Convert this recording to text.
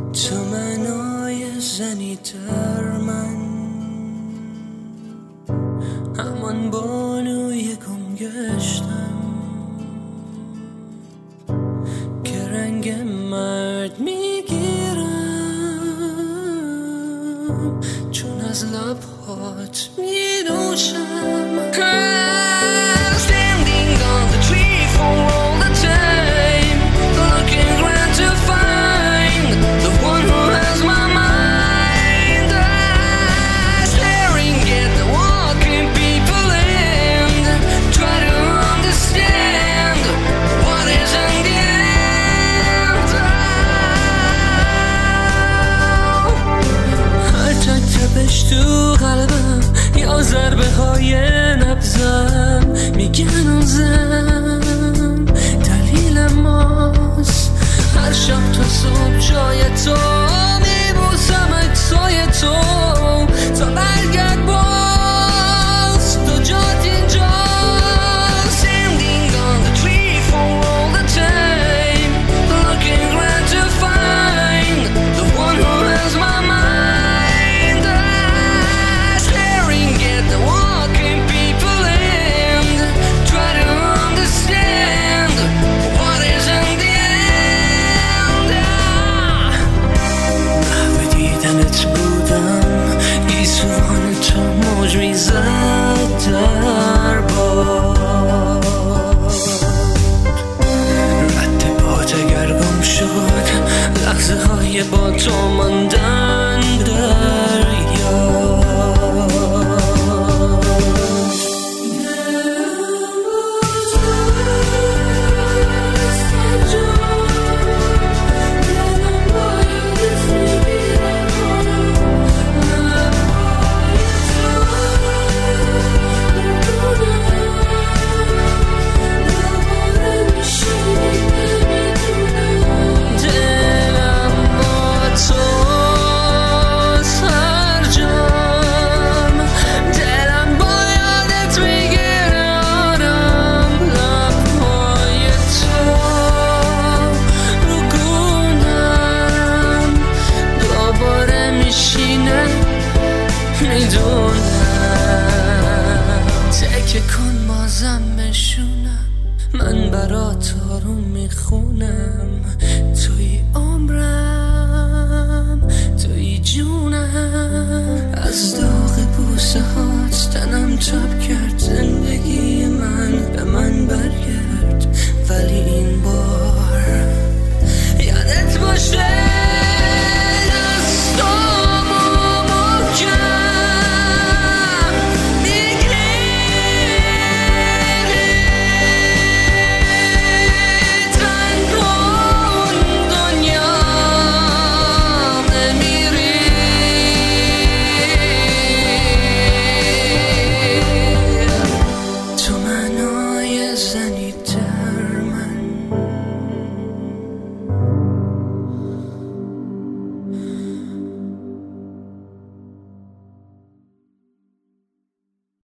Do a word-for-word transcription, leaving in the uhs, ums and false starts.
تو منای زنی در من، همان بانوی گم گشتم که رنگ مرد میگیرم، چون از لبهات میدوشم. Standing on the tree for all the time, looking around to find the one who has my mind. I'm staring at the walking people and try to understand what is in the end. هر تک تپش تو قلبم یا ضربه های نبضم میگن اون زن دلیل ماست. هر شب تا صبح جای تو میبوسم عکسای تو تا برگرد باز تو جات اینجا. Standing on the tree for all the time, looking around to find the one who has my mind. I'm staring at the walking people and try to understand what is in the end. به دیدنت بودم گیسوان تو موج میزد در باد، رد پات اگر گم شد لحظه های با تو ماندن در یاد. تکه کن بازم بشونم، من برات آروم میخونم. توی عمرم توی جونم، از داغ بوسه هات تنم تب کرد. زندگی من به من برگرد، ولی این بار یادت باشه زنی